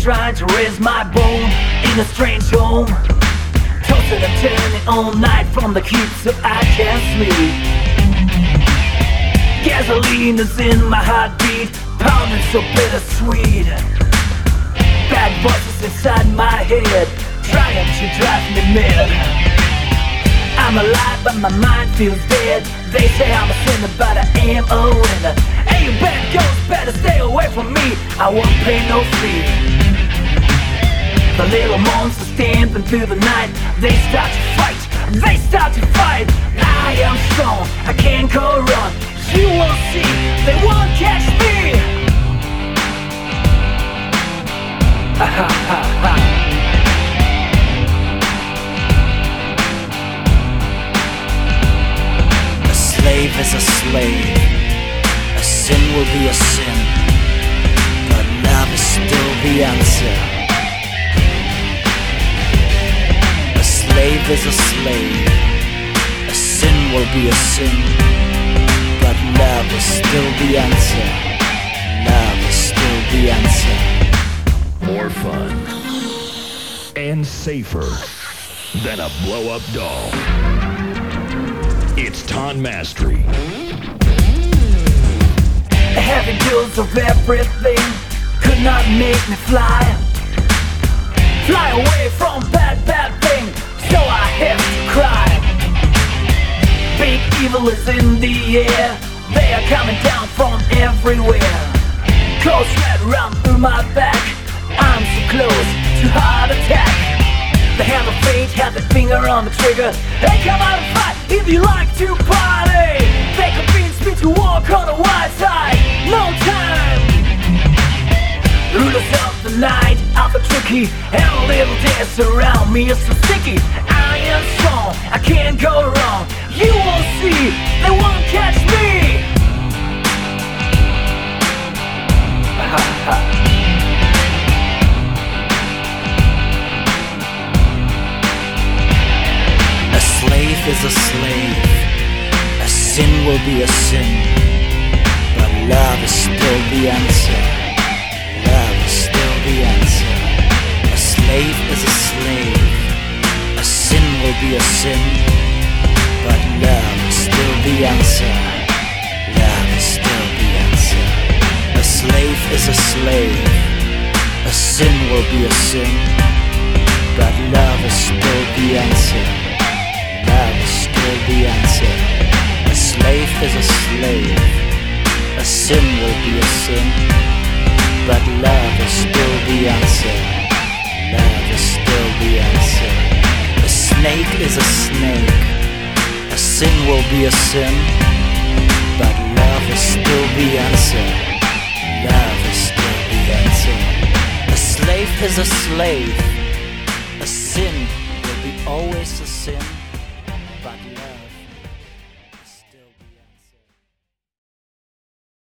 trying to raise my bone in a strange home. Tossing and turning all night from the heat so I can't sleep. Gasoline is in my heartbeat, pounding so bittersweet. Bad voices inside my head, trying to drive me mad. I'm alive but my mind feels dead. They say I'm a sinner but I am a winner. Hey you bad ghosts, better stay away from me, I won't pay no fee. The little monsters stamping through the night, they start to fight, they start to fight. I am strong, I can't go wrong. You will see, they won't catch me. Ha ha ha ha. A slave is a slave. A sin will be a sin, but love is still the answer. A slave is a slave. A sin will be a sin, but love is still the answer. Love is still the answer. More fun and safer than a blow-up doll. It's Ton Mastery. Heavy dose of everything could not make me fly. Fly away from bad thing, so I have to cry. Big evil is in the air, they are coming down from everywhere. Close red run through my back, I'm so close to heart attack. The hand of fate had the finger on the trigger. Hey, come out and fight if you like to party. They convinced me to walk on the wild side. No time. Rulers of the night are the tricky, and a little dance around me is so sticky. I am strong, I can't go wrong. You will see, they won't catch me. Ha ha. A slave is a slave. A sin will be a sin, but love is still the answer. Love is still the answer. A slave is a slave. A sin will be a sin, but love is still the answer. Love is still the answer. A slave is a slave. A sin will be a sin, but love is still the answer. Love is still the answer. A slave is a slave. A sin will be a sin, but love is still the answer. Love is still the answer. A snake is a snake. A sin will be a sin, but love is still the answer. Love is still the answer. A slave is a slave. A sin will be always a sin.